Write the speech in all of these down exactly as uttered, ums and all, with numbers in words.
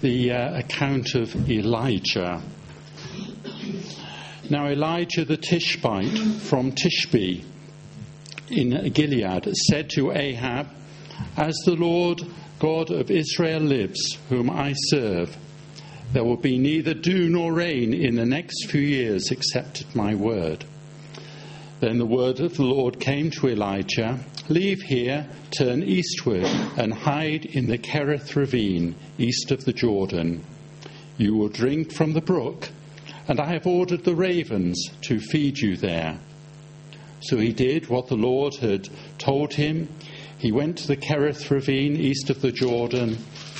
the uh, account of Elijah. Now Elijah the Tishbite from Tishbe in Gilead said to Ahab, "As the Lord God of Israel lives, whom I serve, there will be neither dew nor rain in the next few years except at my word." Then the word of the Lord came to Elijah, "Leave here, turn eastward, and hide in the Kerith ravine, east of the Jordan. You will drink from the brook, and I have ordered the ravens to feed you there." So he did what the Lord had told him. He went to the Kerith ravine, east of the Jordan,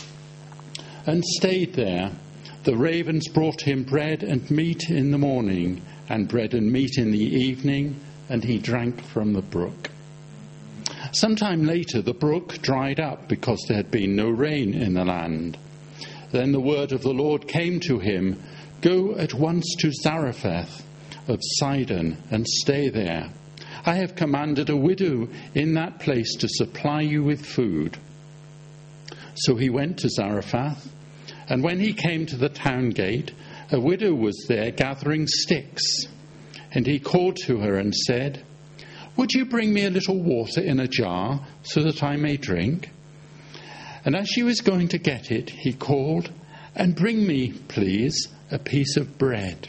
and stayed there. The ravens brought him bread and meat in the morning, and bread and meat in the evening, and he drank from the brook. Sometime later the brook dried up because there had been no rain in the land. Then the word of the Lord came to him, "Go at once to Zarephath of Sidon and stay there. I have commanded a widow in that place to supply you with food." So he went to Zarephath, and when he came to the town gate, a widow was there gathering sticks. And he called to her and said, "Would you bring me a little water in a jar so that I may drink?" And as she was going to get it, he called, "And bring me, please, a piece of bread."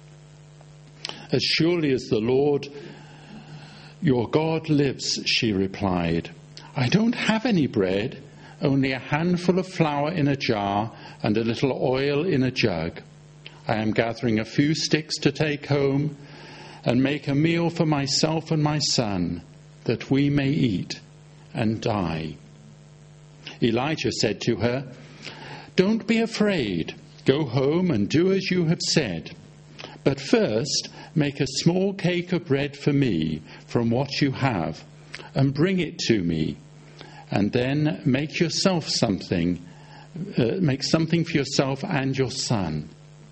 "As surely as the Lord your God lives," she replied, "I don't have any bread, only a handful of flour in a jar and a little oil in a jug. I am gathering a few sticks to take home and make a meal for myself and my son, that we may eat and die." Elijah said to her, "Don't be afraid. Go home and do as you have said. But first, make a small cake of bread for me from what you have, and bring it to me. And then make yourself something, uh, make something for yourself and your son.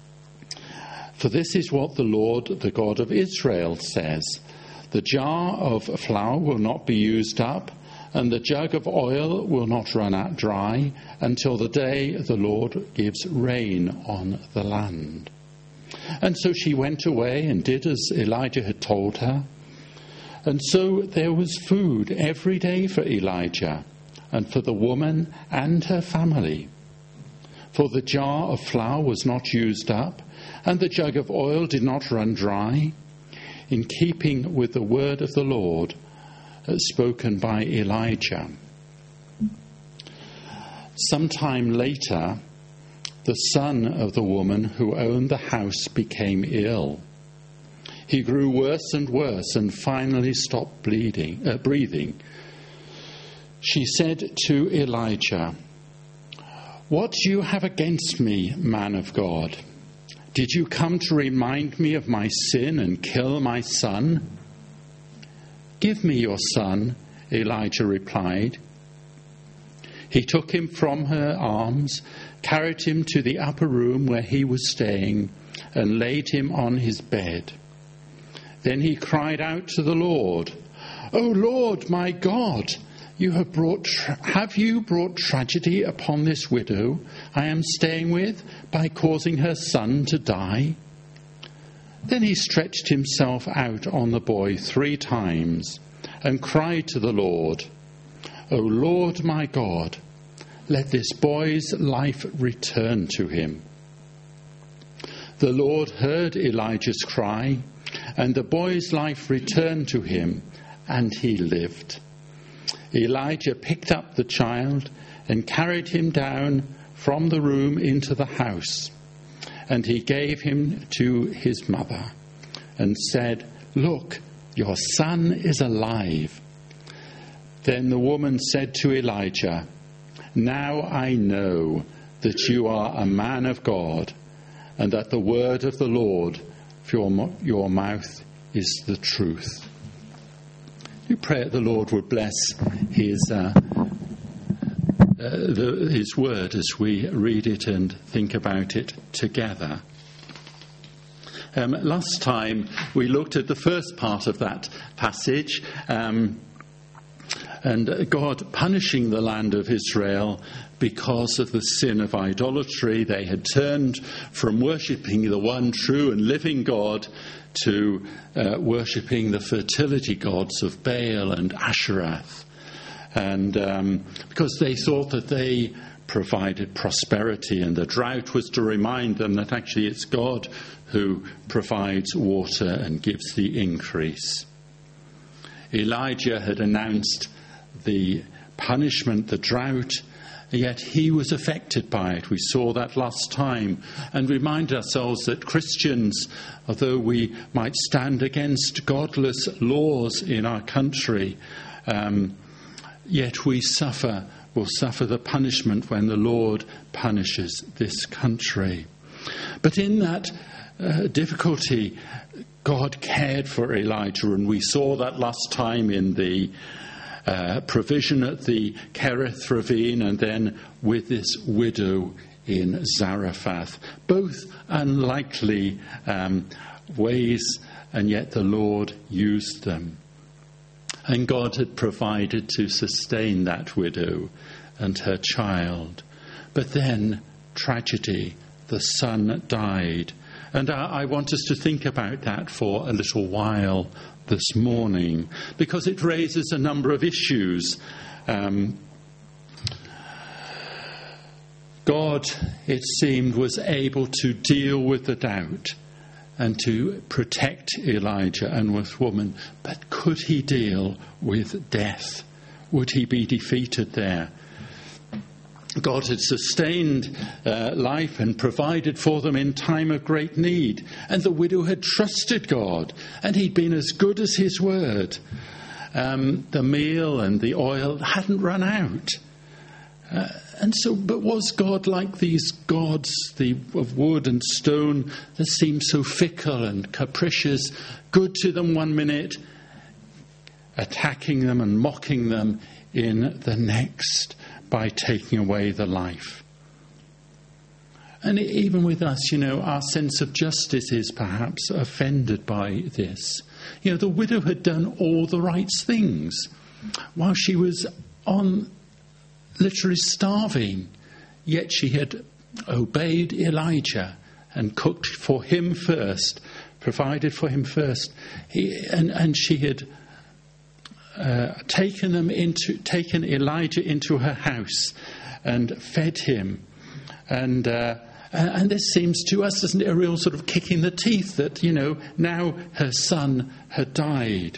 For this is what the Lord, the God of Israel, says: the jar of flour will not be used up, and the jug of oil will not run out dry until the day the Lord gives rain on the land." And so she went away and did as Elijah had told her. And so there was food every day for Elijah and for the woman and her family. For the jar of flour was not used up, and the jug of oil did not run dry, in keeping with the word of the Lord spoken by Elijah. Sometime later, the son of the woman who owned the house became ill. He grew worse and worse and finally stopped bleeding, uh, breathing. She said to Elijah, "What do you have against me, man of God? Did you come to remind me of my sin and kill my son?" "Give me your son," Elijah replied. He took him from her arms, carried him to the upper room where he was staying, and laid him on his bed. Then he cried out to the Lord, "O Lord, my God, you have brought tra- have you brought tragedy upon this widow I am staying with by causing her son to die?" Then he stretched himself out on the boy three times and cried to the Lord, "O Lord, my God, let this boy's life return to him." The Lord heard Elijah's cry, and the boy's life returned to him, and he lived. Elijah picked up the child and carried him down from the room into the house, and he gave him to his mother and said, "Look, your son is alive." Then the woman said to Elijah, "Now I know that you are a man of God, and that the word of the Lord from your mouth is the truth." We pray that the Lord would bless his uh, uh, the, his word as we read it and think about it together. Um, last time we looked at the first part of that passage, um, and God punishing the land of Israel because of the sin of idolatry. They had turned from worshipping the one true and living God to uh, worshipping the fertility gods of Baal and Ashereth. And um, because they thought that they provided prosperity, and the drought was to remind them that actually it's God who provides water and gives the increase. Elijah had announced the punishment, the drought, yet he was affected by it. We saw that last time, and remind ourselves that Christians, although we might stand against godless laws in our country, um, yet we suffer, will suffer the punishment when the Lord punishes this country. But in that uh, difficulty, God cared for Elijah, and we saw that last time in the uh, provision at the Kerith ravine, and then with this widow in Zarephath. Both unlikely um, ways, and yet the Lord used them. And God had provided to sustain that widow and her child. But then, tragedy, the son died. And I, I want us to think about that for a little while this morning, because it raises a number of issues. Um, God, it seemed, was able to deal with the doubt and to protect Elijah and this woman. But could he deal with death? Would he be defeated there? God had sustained uh, life and provided for them in time of great need. And the widow had trusted God, and he'd been as good as his word. Um, the meal and the oil hadn't run out. Uh, and so, but was God like these gods, the of wood and stone, that seemed so fickle and capricious, good to them one minute, attacking them and mocking them in the next by taking away the life? And even with us, you know, our sense of justice is perhaps offended by this. You know, the widow had done all the right things while she was on literally starving, yet she had obeyed Elijah and cooked for him first, provided for him first. He, and, and she had uh, taken them into, taken Elijah into her house and fed him. And uh, and this seems to us, doesn't it, a real sort of kick in the teeth that, you know, now her son had died.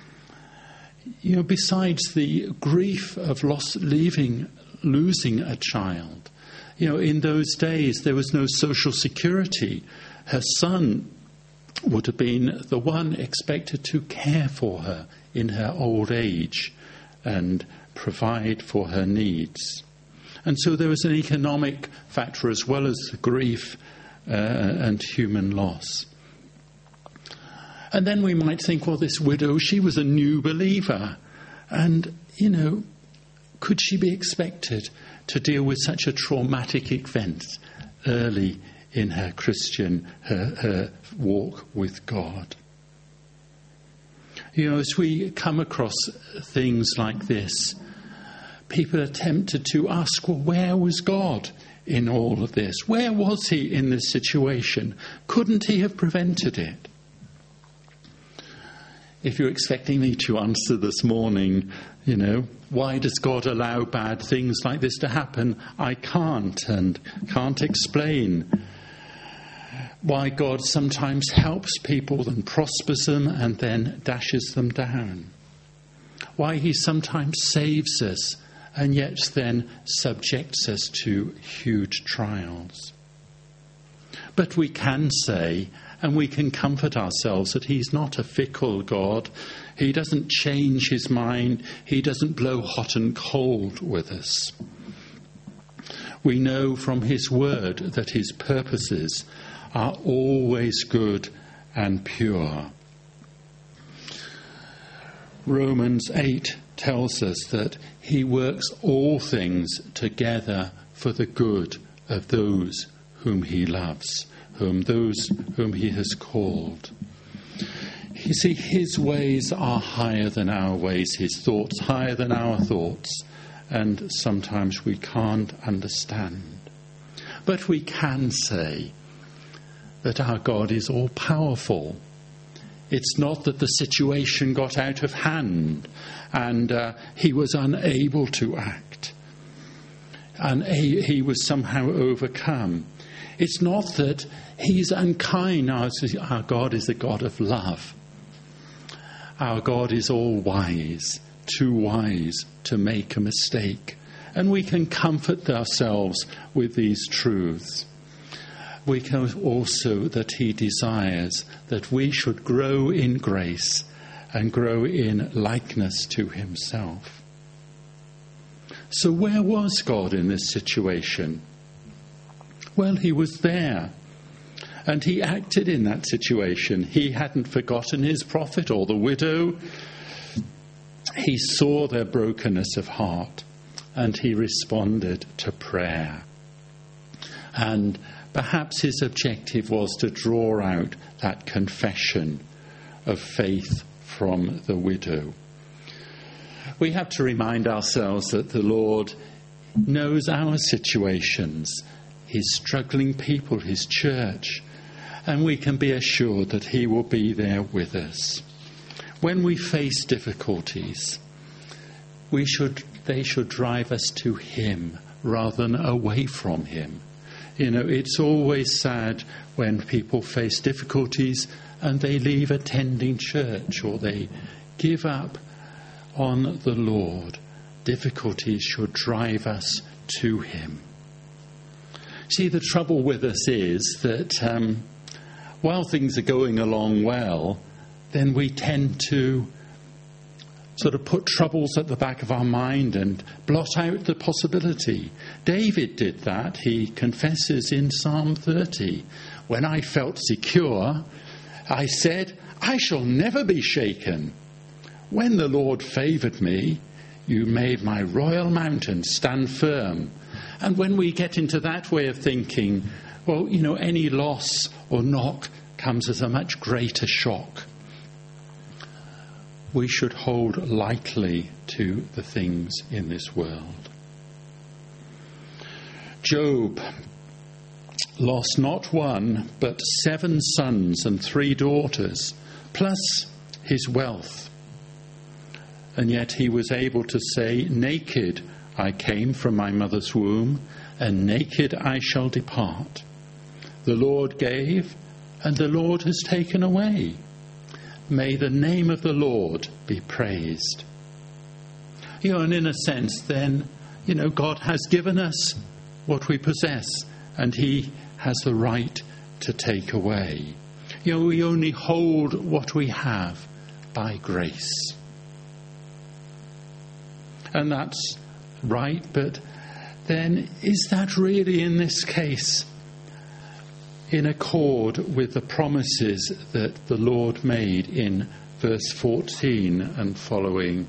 You know, besides the grief of loss, leaving, losing a child, you know, in those days there was no social security. Her son would have been the one expected to care for her in her old age and provide for her needs. And so there was an economic factor as well as the grief uh, and human loss. And then we might think, well, this widow, she was a new believer. And, you know, could she be expected to deal with such a traumatic event early in her Christian, her, her walk with God? You know, as we come across things like this, people are tempted to ask, well, where was God in all of this? Where was he in this situation? Couldn't he have prevented it? If you're expecting me to answer this morning, you know, why does God allow bad things like this to happen? I can't and can't explain why God sometimes helps people and prospers them and then dashes them down. Why he sometimes saves us and yet then subjects us to huge trials. But we can say, and we can comfort ourselves, that he's not a fickle God. He doesn't change his mind. He doesn't blow hot and cold with us. We know from his word that his purposes are always good and pure. Romans eight tells us that he works all things together for the good of those whom he loves, whom those whom he has called. You see, his ways are higher than our ways, his thoughts higher than our thoughts. and sometimes we can't understand. But we can say that our God is all-powerful. It's not that the situation got out of hand and uh, he was unable to act, and he, he was somehow overcome. It's not that he's unkind. Our, our God is a God of love. Our God is all-wise, too wise to make a mistake. And we can comfort ourselves with these truths. We can also that he desires that we should grow in grace and grow in likeness to himself. So where was God in this situation? Well, he was there. And he acted in that situation. He hadn't forgotten his prophet or the widow. He saw their brokenness of heart and he responded to prayer. And perhaps his objective was to draw out that confession of faith from the widow. We have to remind ourselves that the Lord knows our situations, his struggling people, his church, and we can be assured that he will be there with us. When we face difficulties, we should, they should drive us to him rather than away from him. You know, it's always sad when people face difficulties and they leave attending church or they give up on the Lord. Difficulties should drive us to him. See, the trouble with us is that um, while things are going along well, then we tend to sort of put troubles at the back of our mind and blot out the possibility. David did that. He confesses in Psalm thirty, "When I felt secure, I said, I shall never be shaken. When the Lord favoured me, you made my royal mountain stand firm." And when we get into that way of thinking, well, you know, any loss or knock comes as a much greater shock. We should hold lightly to the things in this world. Job lost not one, but seven sons and three daughters, plus his wealth. And yet he was able to say, "Naked I came from my mother's womb, and naked I shall depart. The Lord gave, and the Lord has taken away. May the name of the Lord be praised." You know, and in a sense then, you know, God has given us what we possess, and he has the right to take away. You know, we only hold what we have by grace. And that's right, but then is that really in this case in accord with the promises that the Lord made in verse fourteen and following?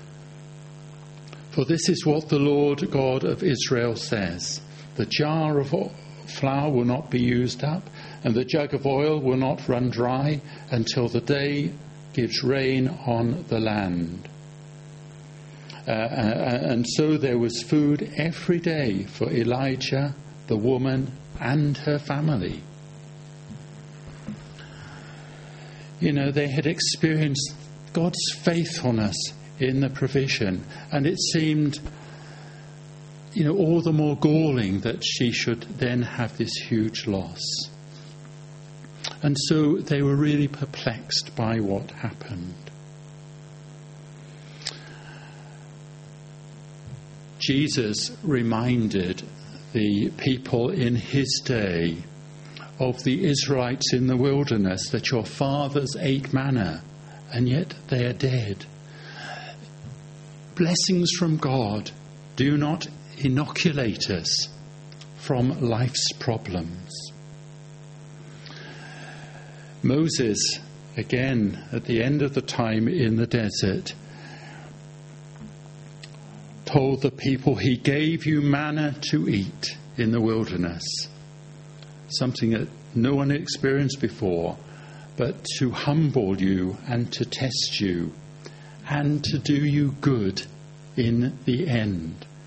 "For this is what the Lord God of Israel says, the jar of flour will not be used up, and the jug of oil will not run dry until the day gives rain on the land." Uh, and so there was food every day for Elijah, the woman, and her family. You know, they had experienced God's faithfulness in the provision, and it seemed, you know, all the more galling that she should then have this huge loss. And so they were really perplexed by what happened. Jesus reminded the people in his day of the Israelites in the wilderness that your fathers ate manna and yet they are dead. Blessings from God do not inoculate us from life's problems. Moses, again, at the end of the time in the desert, told the people, "He gave you manna to eat in the wilderness," something that no one had experienced before, but to humble you and to test you and to do you good in the end.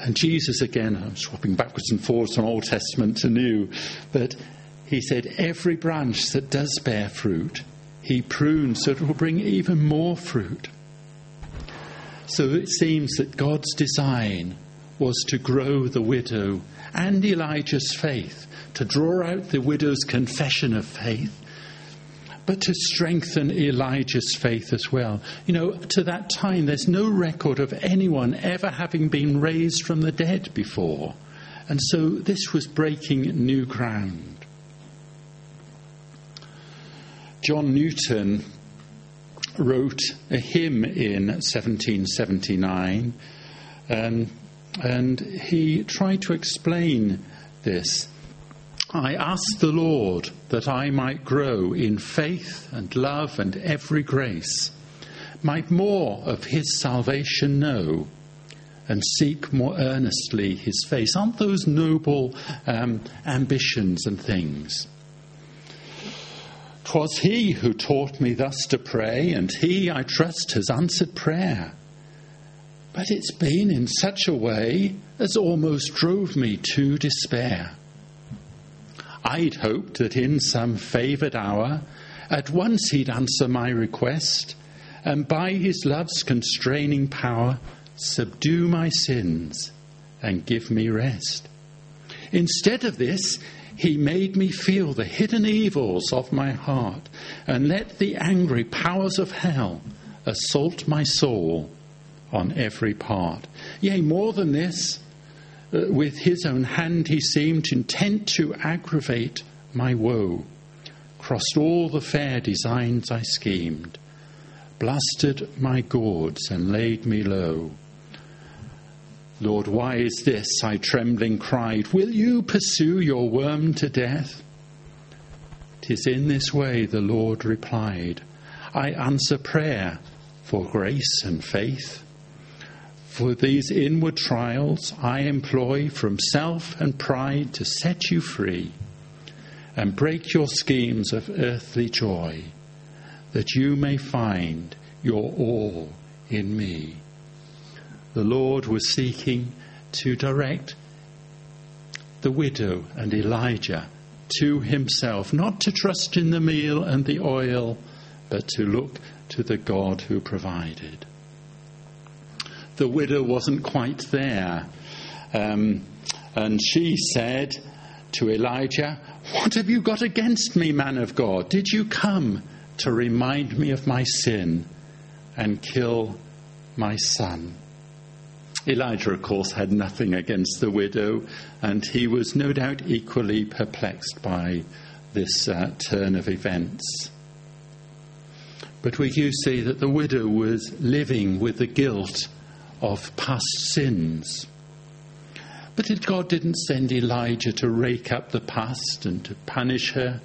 And Jesus, again, I'm swapping backwards and forwards from Old Testament to New, but he said, every branch that does bear fruit, he prunes so it will bring even more fruit. So it seems that God's design was to grow the widow and Elijah's faith, to draw out the widow's confession of faith, but to strengthen Elijah's faith as well. You know, to that time, there's no record of anyone ever having been raised from the dead before. And so this was breaking new ground. John Newton wrote a hymn in seventeen seventy-nine, um, and he tried to explain this. I asked the Lord that I might grow in faith and love and every grace, might more of his salvation know, and seek more earnestly his face. Aren't those noble um, ambitions and things? 'Twas he who taught me thus to pray, and he, I trust, has answered prayer. But it's been in such a way as almost drove me to despair. I'd hoped that in some favoured hour at once he'd answer my request, and by his love's constraining power subdue my sins and give me rest. Instead of this, he made me feel the hidden evils of my heart, and let the angry powers of hell assault my soul on every part. Yea, more than this, uh, with his own hand he seemed intent to aggravate my woe, crossed all the fair designs I schemed, blasted my gourds and laid me low. Lord, why is this? I trembling cried. Will you pursue your worm to death? 'Tis in this way, the Lord replied. I answer prayer for grace and faith. For these inward trials I employ from self and pride to set you free and break your schemes of earthly joy, that you may find your all in me. The Lord was seeking to direct the widow and Elijah to himself, not to trust in the meal and the oil, but to look to the God who provided. The widow wasn't quite there, um, and she said to Elijah, "What have you got against me, man of God? Did you come to remind me of my sin and kill my son?" Elijah, of course, had nothing against the widow, and he was no doubt equally perplexed by this uh, turn of events. But we do see that the widow was living with the guilt of past sins. But God didn't send Elijah to rake up the past and to punish her.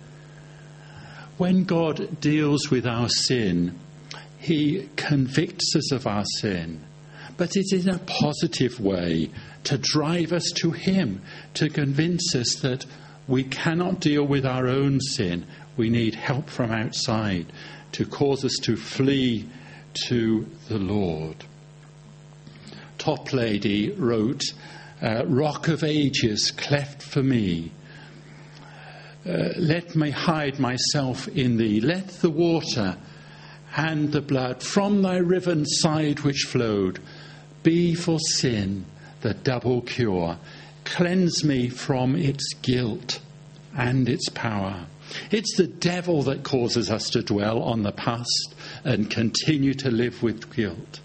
When God deals with our sin, he convicts us of our sin. But it's in a positive way, to drive us to him, to convince us that we cannot deal with our own sin. We need help from outside to cause us to flee to the Lord. Toplady wrote, uh, Rock of ages cleft for me. Uh, let me hide myself in thee. Let the water and the blood from thy riven side which flowed be for sin the double cure. Cleanse me from its guilt and its power. It's the devil that causes us to dwell on the past and continue to live with guilt.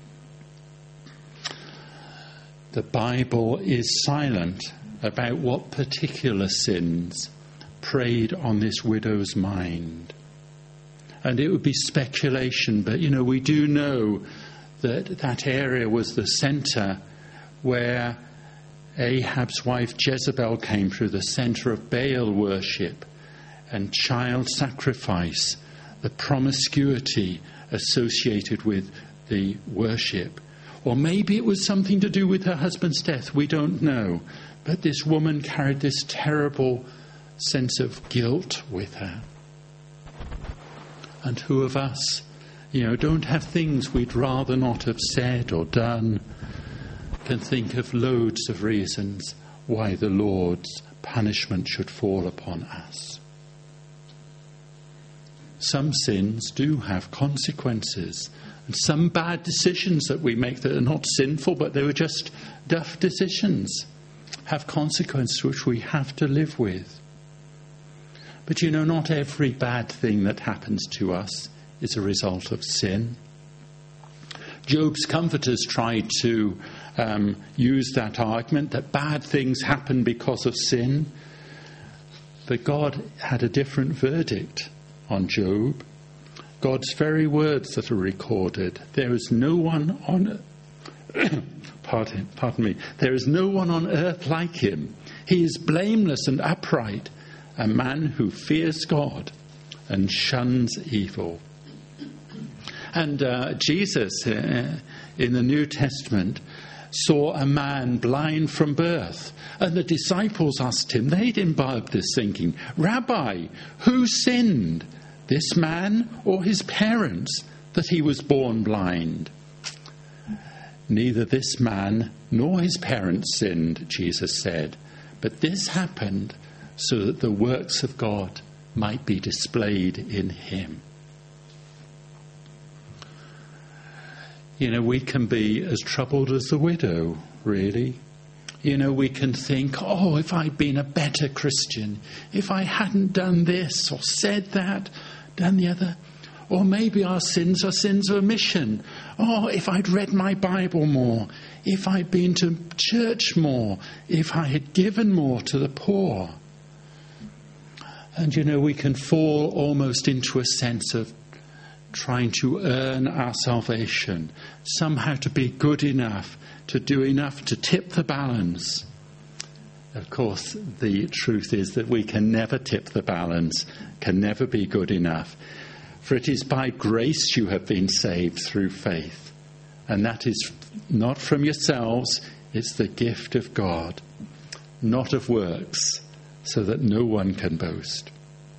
The Bible is silent about what particular sins preyed on this widow's mind. And it would be speculation, but, you know, we do know that that area was the centre where Ahab's wife Jezebel came through, the centre of Baal worship and child sacrifice, the promiscuity associated with the worship. Or maybe it was something to do with her husband's death, we don't know. But this woman carried this terrible sense of guilt with her. And who of us, you know, don't have things we'd rather not have said or done, can think of loads of reasons why the Lord's punishment should fall upon us. Some sins do have consequences, and some bad decisions that we make that are not sinful, but they were just duff decisions, have consequences which we have to live with. But you know, not every bad thing that happens to us is a result of sin. Job's comforters tried to um, use that argument that bad things happen because of sin, but God had a different verdict on Job. God's very words that are recorded: there is no one on pardon, pardon me there is no one on earth like him. He is blameless and upright, a man who fears God and shuns evil. And uh, Jesus uh, in the New Testament saw a man blind from birth, and the disciples asked him, they'd imbibed this thinking, Rabbi, who sinned, this man or his parents, that he was born blind? Neither this man nor his parents sinned, Jesus said, but this happened so that the works of God might be displayed in him. You know, we can be as troubled as the widow, really. You know, we can think, oh, if I'd been a better Christian, if I hadn't done this or said that, done the other. Or maybe our sins are sins of omission. Oh, if I'd read my Bible more, if I'd been to church more, if I had given more to the poor. And, you know, we can fall almost into a sense of trying to earn our salvation, somehow to be good enough, to do enough to tip the balance. Of course, the truth is that we can never tip the balance, can never be good enough. For it is by grace you have been saved through faith. And that is not from yourselves, it's the gift of God, not of works, so that no one can boast.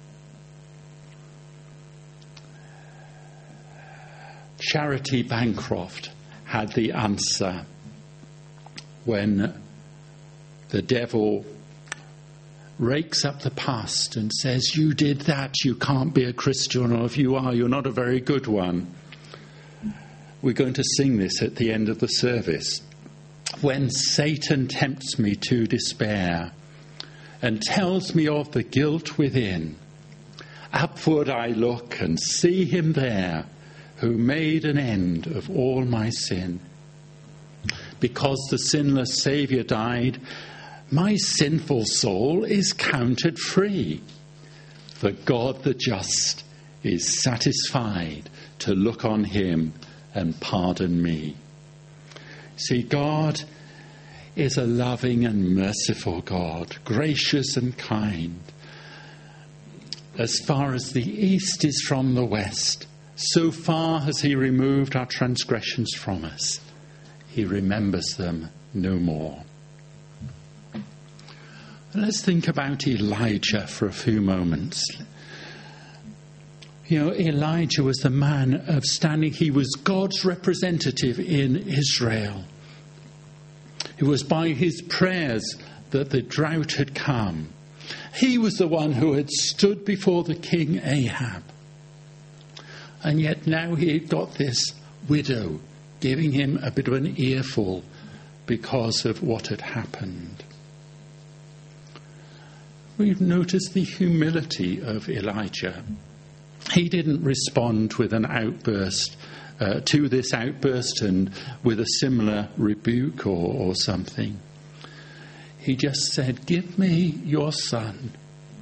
Charity Bancroft had the answer when the devil rakes up the past and says, you did that, you can't be a Christian, or if you are, you're not a very good one. We're going to sing this at the end of the service. When Satan tempts me to despair and tells me of the guilt within, upward I look and see him there, who made an end of all my sin. Because the sinless Saviour died, my sinful soul is counted free. For God the just is satisfied to look on him and pardon me. See, God is a loving and merciful God, gracious and kind. As far as the east is from the west, so far has he removed our transgressions from us. He remembers them no more. Let's think about Elijah for a few moments. You know, Elijah was the man of standing. He was God's representative in Israel. It was by his prayers that the drought had come. He was the one who had stood before the king Ahab. And yet now he had got this widow giving him a bit of an earful because of what had happened. We've noticed the humility of Elijah. He didn't respond with an outburst uh, to this outburst and with a similar rebuke or, or something. He just said, give me your son.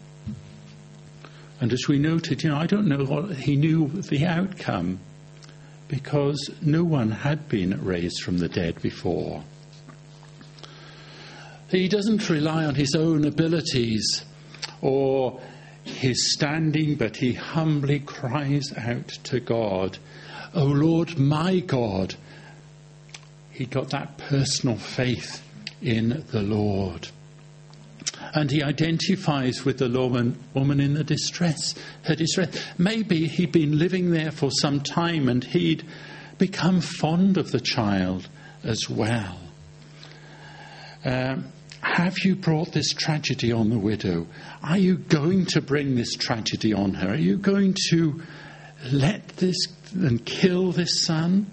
And as we noted, you know, I don't know what he knew the outcome, because no one had been raised from the dead before. He doesn't rely on his own abilities or his standing, but he humbly cries out to God, "O Lord, my God." He got that personal faith in the Lord. And he identifies with the woman, woman in the distress, her distress. Maybe he'd been living there for some time and he'd become fond of the child as well. Um, have you brought this tragedy on the widow? Are you going to bring this tragedy on her? Are you going to let this and kill this son?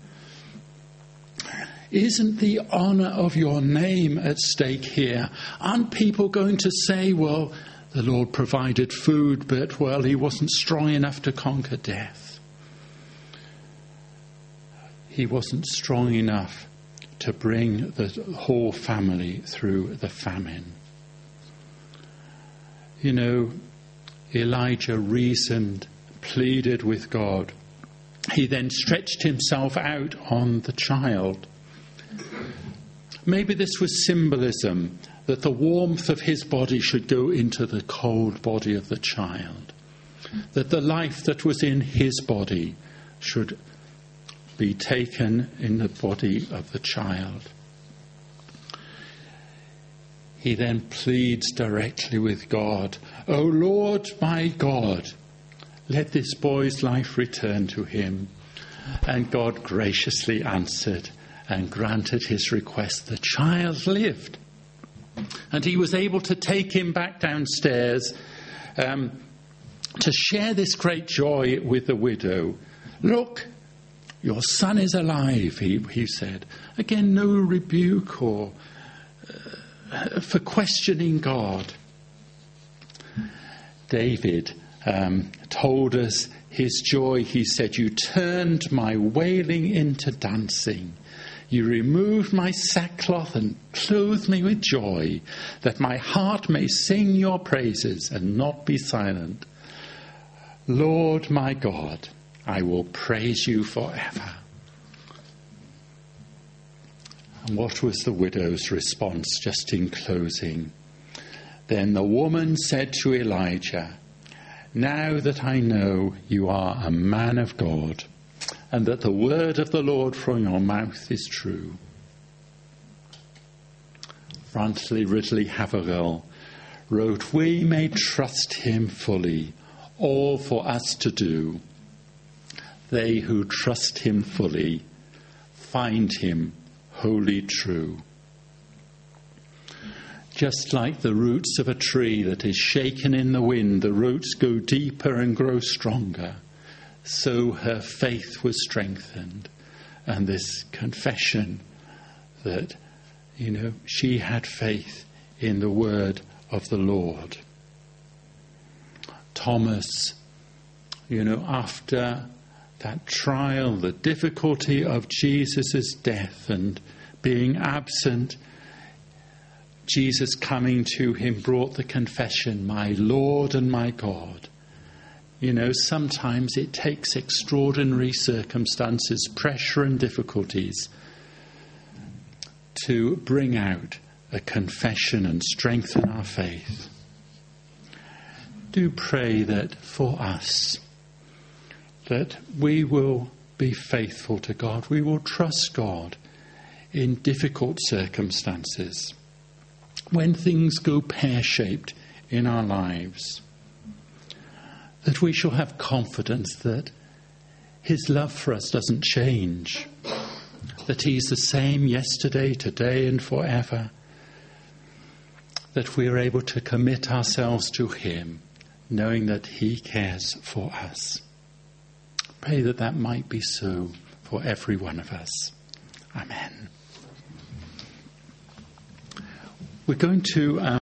Isn't the honour of your name at stake here? Aren't people going to say, well, the Lord provided food, but, well, he wasn't strong enough to conquer death. He wasn't strong enough to bring the whole family through the famine. You know, Elijah reasoned, pleaded with God. He then stretched himself out on the child. Maybe this was symbolism, that the warmth of his body should go into the cold body of the child, that the life that was in his body should be taken in the body of the child. He then pleads directly with God, "O Lord my God, let this boy's life return to him." And God graciously answered and granted his request. The child lived. And he was able to take him back downstairs um, to share this great joy with the widow. "Look, your son is alive," he, he said. Again, no rebuke or uh, for questioning God. David um, told us his joy. He said, "You turned my wailing into dancing. You removed my sackcloth and clothed me with joy, that my heart may sing your praises and not be silent. Lord my God, I will praise you forever." And what was the widow's response just in closing? Then the woman said to Elijah, "Now that I know you are a man of God, and that the word of the Lord from your mouth is true." Brantley Ridley Havergal wrote, "We may trust him fully, all for us to do. They who trust him fully find him wholly true." Just like the roots of a tree that is shaken in the wind, the roots go deeper and grow stronger. So her faith was strengthened, and this confession that, you know, she had faith in the word of the Lord. Thomas, you know, after that trial, the difficulty of Jesus' death and being absent, Jesus coming to him brought the confession, "My Lord and my God." You know, sometimes it takes extraordinary circumstances, pressure and difficulties to bring out a confession and strengthen our faith. Do pray that for us, that we will be faithful to God. We will trust God in difficult circumstances, when things go pear-shaped in our lives. That we shall have confidence that his love for us doesn't change, that he's the same yesterday, today and forever, that we are able to commit ourselves to him, knowing that he cares for us. Pray that that might be so for every one of us. Amen. We're going to... Um